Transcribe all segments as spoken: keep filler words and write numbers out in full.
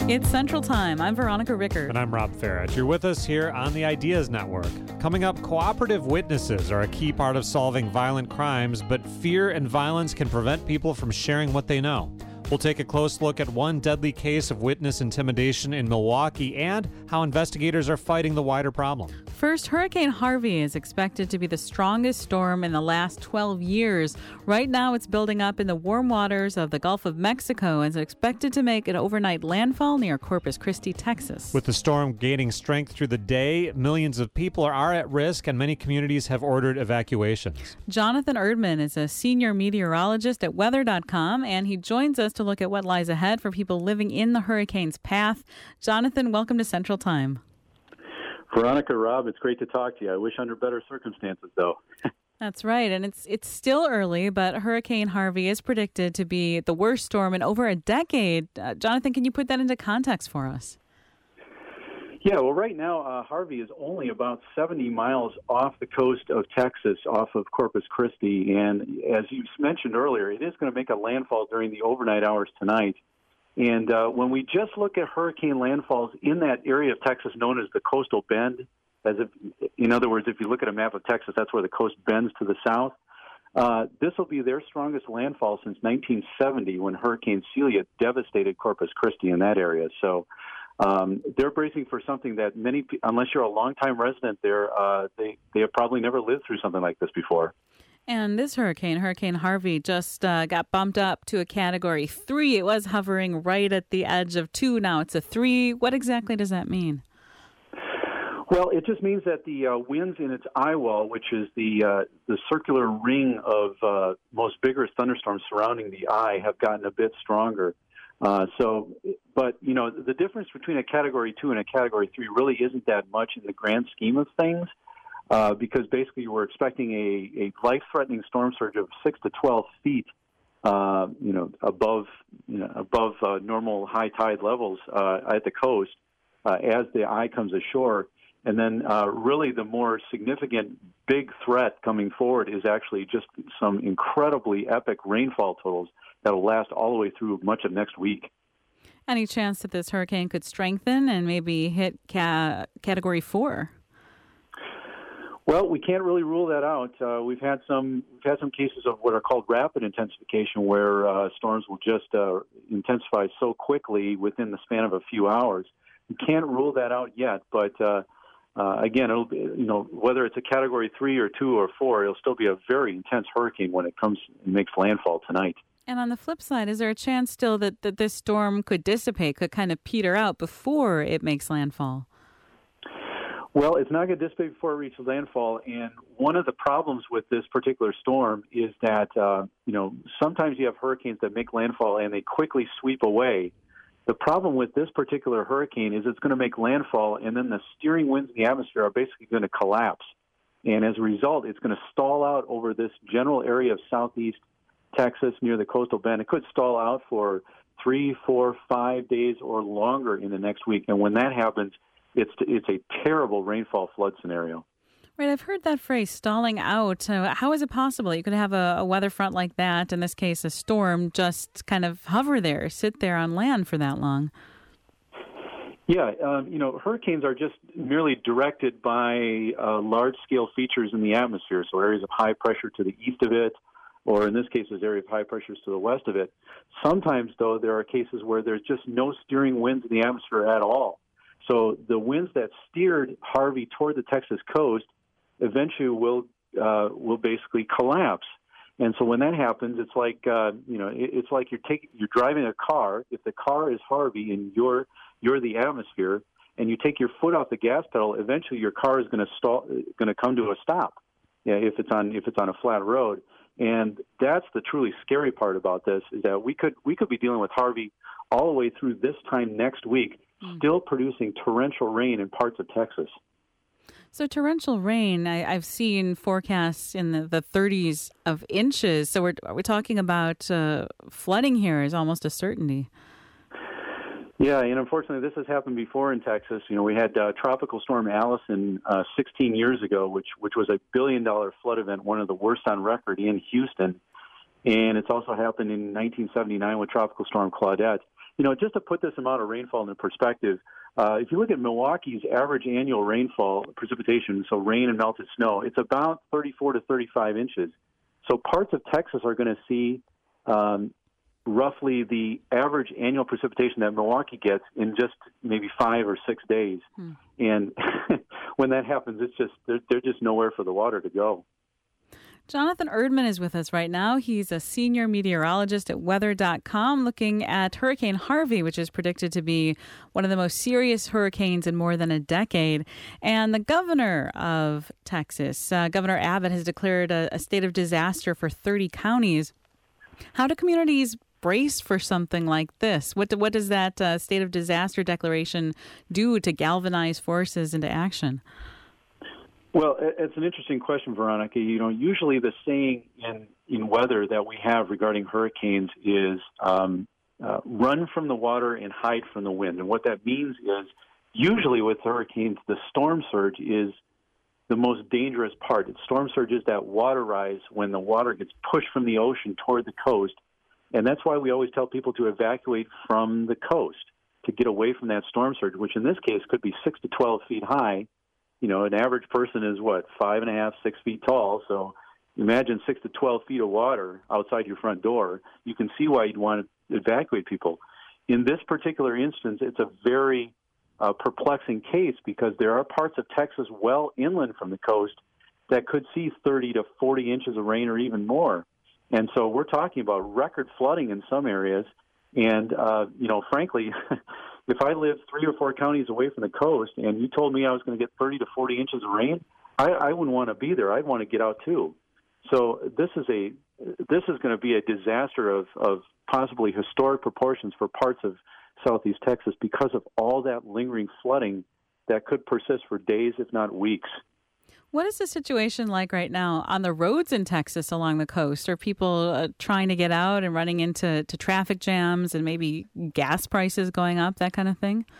It's Central Time. I'm Veronica Rickert. And I'm Rob Farrett. You're with us here on the Ideas Network. Coming up, cooperative witnesses are a key part of solving violent crimes, but fear and violence can prevent people from sharing what they know. We'll take a close look at one deadly case of witness intimidation in Milwaukee and how investigators are fighting the wider problem. First, Hurricane Harvey is expected to be the strongest storm in the last twelve years. Right now, it's building up in the warm waters of the Gulf of Mexico and is expected to make an overnight landfall near Corpus Christi, Texas. With the storm gaining strength through the day, millions of people are at risk and many communities have ordered evacuations. Jonathan Erdman is a senior meteorologist at weather dot com, and he joins us to look at what lies ahead for people living in the hurricane's path. Jonathan, welcome to Central Time. Veronica, Rob, it's great to talk to you. I wish under better circumstances, though. That's right, and it's it's still early, but Hurricane Harvey is predicted to be the worst storm in over a decade. Uh, Jonathan, can you put that into context for us? Yeah, well, right now, uh, Harvey is only about seventy miles off the coast of Texas, off of Corpus Christi, and as you mentioned earlier, it is going to make a landfall during the overnight hours tonight. And uh, when we just look at hurricane landfalls in that area of Texas known as the coastal bend, as if, in other words, if you look at a map of Texas, that's where the coast bends to the south. Uh, this will be their strongest landfall since nineteen seventy, when Hurricane Celia devastated Corpus Christi in that area. So um, they're bracing for something that many, unless you're a longtime resident there, uh, they they have probably never lived through something like this before. And this hurricane, Hurricane Harvey, just uh, got bumped up to a Category three. It was hovering right at the edge of two. Now it's a three. What exactly does that mean? Well, it just means that the uh, winds in its eye wall, which is the uh, the circular ring of uh, most vigorous thunderstorms surrounding the eye, have gotten a bit stronger. Uh, so, but, you know, the difference between a Category two and a Category three really isn't that much in the grand scheme of things. Uh, because basically we're expecting a, a life-threatening storm surge of six to twelve feet, uh, you know, above you know, above uh, normal high tide levels uh, at the coast uh, as the eye comes ashore. And then uh, really the more significant big threat coming forward is actually just some incredibly epic rainfall totals that will last all the way through much of next week. Any chance that this hurricane could strengthen and maybe hit ca- Category four? Well, we can't really rule that out. Uh, we've had some we've had some cases of what are called rapid intensification, where uh, storms will just uh, intensify so quickly within the span of a few hours. We can't rule that out yet, but uh, uh, again, it'll be, you know, whether it's a Category three or two or four, it'll still be a very intense hurricane when it comes and makes landfall tonight. And on the flip side, is there a chance still that, that this storm could dissipate, could kind of peter out before it makes landfall? Well, it's not going to dissipate before it reaches landfall, and one of the problems with this particular storm is that, uh, you know, sometimes you have hurricanes that make landfall and they quickly sweep away. The problem with this particular hurricane is it's going to make landfall, and then the steering winds in the atmosphere are basically going to collapse. And as a result, it's going to stall out over this general area of southeast Texas near the coastal bend. It could stall out for three, four, five days or longer in the next week. And when that happens, It's it's a terrible rainfall flood scenario. Right, I've heard that phrase, stalling out. Uh, how is it possible you could have a, a weather front like that, in this case a storm, just kind of hover there, sit there on land for that long? Yeah, um, you know, hurricanes are just merely directed by uh, large-scale features in the atmosphere, so areas of high pressure to the east of it, or in this case, there's area of high pressures to the west of it. Sometimes, though, there are cases where there's just no steering winds in the atmosphere at all. So the winds that steered Harvey toward the Texas coast eventually will uh, will basically collapse. And so when that happens, it's like uh, you know, it, it's like you're taking you're driving a car. If the car is Harvey and you're you're the atmosphere, and you take your foot off the gas pedal, eventually your car is going to stall, going to come to a stop. Yeah, if it's on if it's on a flat road. And that's the truly scary part about this, is that we could we could be dealing with Harvey all the way through this time next week, still producing torrential rain in parts of Texas. So torrential rain, I, I've seen forecasts in the, the thirties of inches. So we're we're talking about uh, flooding here is almost a certainty. Yeah, and unfortunately, this has happened before in Texas. You know, we had uh, Tropical Storm Allison uh, sixteen years ago, which which was a billion-dollar flood event, one of the worst on record in Houston. And it's also happened in nineteen seventy-nine with Tropical Storm Claudette. you know, just to put this amount of rainfall into perspective, uh, if you look at Milwaukee's average annual rainfall, precipitation, so rain and melted snow, it's about thirty-four to thirty-five inches. So parts of Texas are going to see um, roughly the average annual precipitation that Milwaukee gets in just maybe five or six days. Hmm. And when that happens, it's just they're, they're just nowhere for the water to go. Jonathan Erdman is with us right now. He's a senior meteorologist at weather dot com looking at Hurricane Harvey, which is predicted to be one of the most serious hurricanes in more than a decade. And the governor of Texas, uh, Governor Abbott, has declared a, a state of disaster for thirty counties. How do communities brace for something like this? What, do, what does that uh, state of disaster declaration do to galvanize forces into action? Well, it's an interesting question, Veronica. You know, usually the saying in, in weather that we have regarding hurricanes is um, uh, run from the water and hide from the wind. And what that means is usually with hurricanes, the storm surge is the most dangerous part. It's storm surge is that water rise when the water gets pushed from the ocean toward the coast. And that's why we always tell people to evacuate from the coast to get away from that storm surge, which in this case could be six to twelve feet high. You know, an average person is, what, five and a half, six feet tall. So imagine six to twelve feet of water outside your front door. You can see why you'd want to evacuate people. In this particular instance, it's a very uh, perplexing case because there are parts of Texas well inland from the coast that could see thirty to forty inches of rain or even more. And so we're talking about record flooding in some areas. And, uh, you know, frankly, if I lived three or four counties away from the coast and you told me I was going to get thirty to forty inches of rain, I, I wouldn't want to be there. I'd want to get out too. So this is a this is going to be a disaster of, of possibly historic proportions for parts of southeast Texas because of all that lingering flooding that could persist for days, if not weeks. What is the situation like right now on the roads in Texas along the coast? Are people uh, trying to get out and running into to traffic jams and maybe gas prices going up, that kind of thing?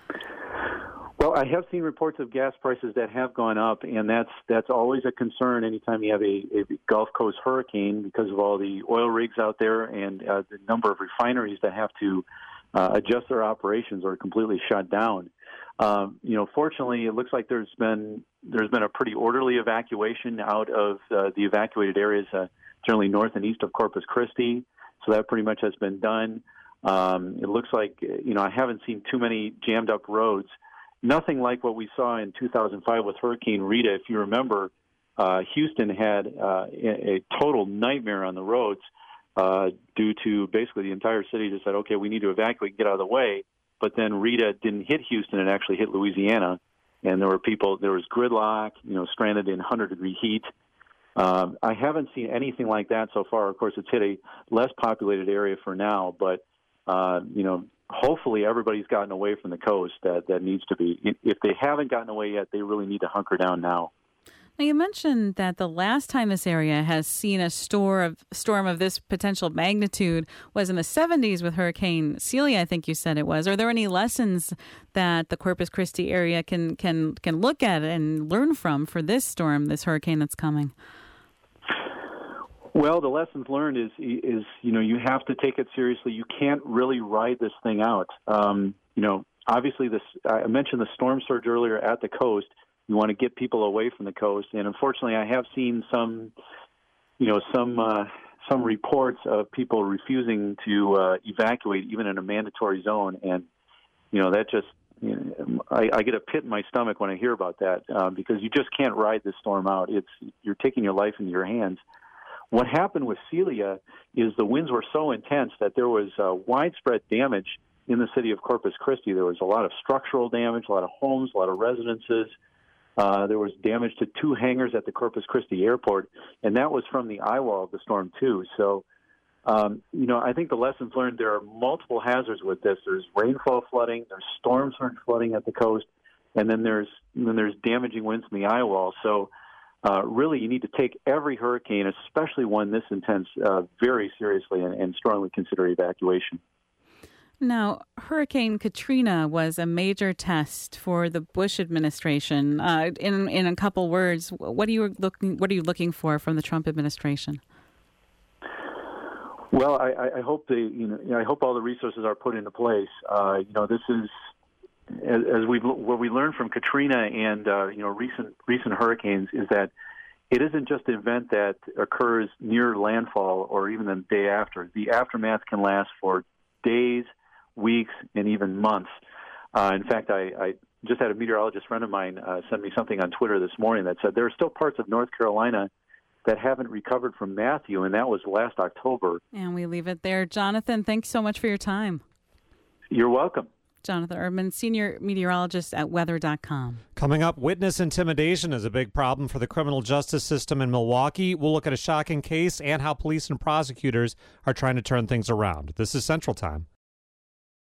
Well, I have seen reports of gas prices that have gone up, and that's that's always a concern anytime you have a, a Gulf Coast hurricane because of all the oil rigs out there and uh, the number of refineries that have to uh, adjust their operations or completely shut down. Um, you know, fortunately, it looks like there's been there's been a pretty orderly evacuation out of uh, the evacuated areas, uh, generally north and east of Corpus Christi. So that pretty much has been done. Um, it looks like, you know, I haven't seen too many jammed up roads. Nothing like what we saw in two thousand five with Hurricane Rita. If you remember, uh, Houston had uh, a, a total nightmare on the roads uh, due to basically the entire city just said, okay, we need to evacuate and get out of the way. But then Rita didn't hit Houston; it actually hit Louisiana, and there were people. There was gridlock, you know, stranded in hundred-degree heat. Um, I haven't seen anything like that so far. Of course, it's hit a less populated area for now, but uh, you know, hopefully everybody's gotten away from the coast that that needs to be. If they haven't gotten away yet, they really need to hunker down now. Now, you mentioned that the last time this area has seen a storm of, storm of this potential magnitude was in the seventies with Hurricane Celia, I think you said it was. Are there any lessons that the Corpus Christi area can can can look at and learn from for this storm, this hurricane that's coming? Well, the lessons learned is, is you know, you have to take it seriously. You can't really ride this thing out. Um, you know, obviously, this I mentioned the storm surge earlier at the coast. You want to get people away from the coast, and unfortunately, I have seen some, you know, some uh, some reports of people refusing to uh, evacuate, even in a mandatory zone, and you know that just, you know, I, I get a pit in my stomach when I hear about that uh, because you just can't ride this storm out. It's you're taking your life into your hands. What happened with Celia is the winds were so intense that there was uh, widespread damage in the city of Corpus Christi. There was a lot of structural damage, a lot of homes, a lot of residences. Uh, there was damage to two hangars at the Corpus Christi airport, and that was from the eye wall of the storm, too. So, um, you know, I think the lessons learned, there are multiple hazards with this. There's rainfall flooding, there's storm surge flooding at the coast, and then there's and then there's damaging winds from the eye wall. So, uh, really, you need to take every hurricane, especially one this intense, uh, very seriously and, and strongly consider evacuation. Now, Hurricane Katrina was a major test for the Bush administration. Uh, in in a couple words, what are you looking what are you looking for from the Trump administration? Well, I, I hope they, you know, I hope all the resources are put into place. Uh, you know, this is as, as we what we learned from Katrina and uh, you know recent recent hurricanes is that it isn't just an event that occurs near landfall or even the day after. The aftermath can last for days, weeks, and even months. Uh, in fact, I, I just had a meteorologist friend of mine uh, send me something on Twitter this morning that said there are still parts of North Carolina that haven't recovered from Matthew, and that was last October. And we leave it there. Jonathan, thanks so much for your time. You're welcome. Jonathan Erdman, senior meteorologist at weather dot com. Coming up, witness intimidation is a big problem for the criminal justice system in Milwaukee. We'll look at a shocking case and how police and prosecutors are trying to turn things around. This is Central Time.